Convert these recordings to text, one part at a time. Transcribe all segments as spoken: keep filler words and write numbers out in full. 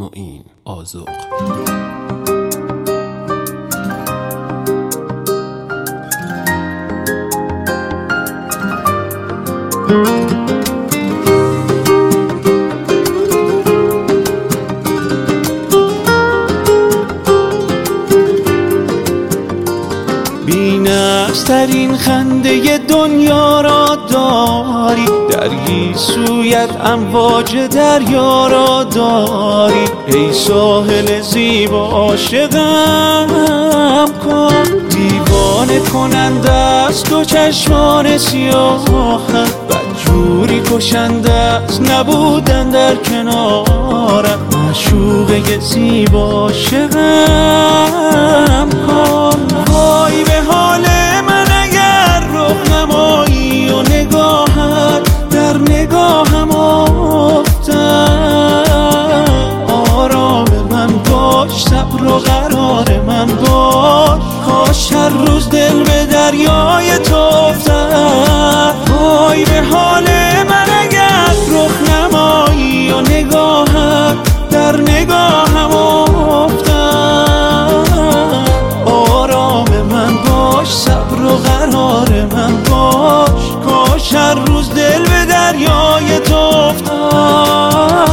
معین آذوق. بی‌نقص‌ترین خنده دنیا را داری، در گیسویت امواج دریا را داری. ای ساحل زیبا عاشقم کن، دیوانه کننده است دو چشمان سیاهت، بدجوری کشنده است نبودن در کنارم. معشوقه زیبا عاشقم کن. وای به حال من اگر رخ نمایی و نگاهت در نگاهم افتد. آرام من باش، صبر و قرار من باش، کاش هر روز دل به دریای تو افتد. وای به حال من اگر رخ نمایی و نگاهت در نگاهم افتد. آرام من باش، صبر و قرار من باش، کاش هر روز دل به دریای تو افتد.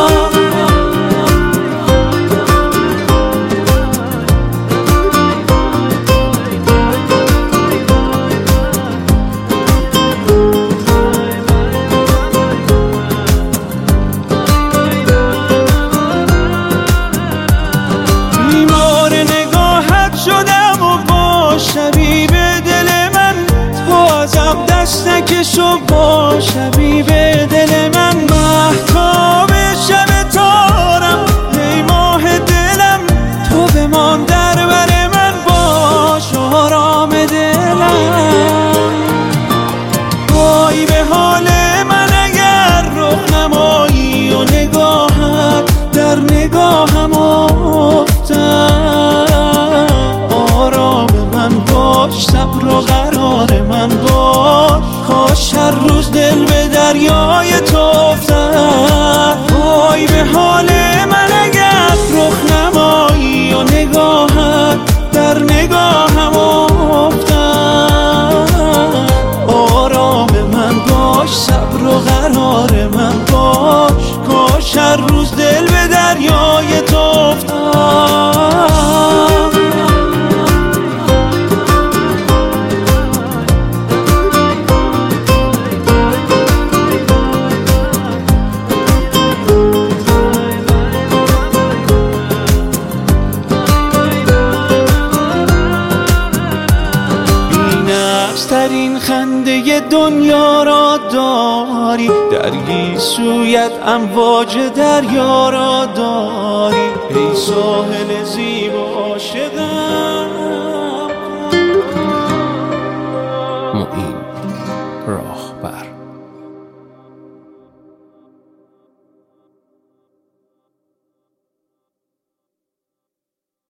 شبیب دل من تو ازم دست نکش و با شبیب دل من. مهتاب شب تارم ای ماه دلم، تو بمان در بر من باش آرام دلم. وای به حال من اگر رخ نمایی و نگاهت در نگاهم افتد. صبر و قرار من باش، کاش هر روز دل به دریای تو افتد. وای به حال من اگر رخ نمایی و نگاهت در نگاهم افتد. آرام من باش، صبر و قرار من باش، کاش هر روز دل به دریای تو افتد. ترین خنده دنیا را داری، در گیسویت امواج دریا را داری. ای ساحل زیبا عاشقم. معین راهبر.